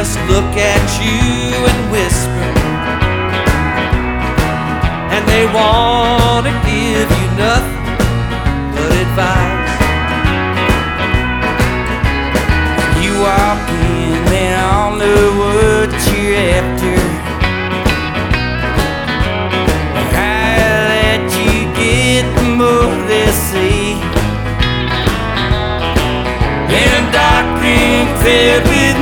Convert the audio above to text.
just look at you and whisper, and they want to give you nothing but advice. When you walk in, they all know what you're after. The higher that you get, the more they see. In a dark room filled with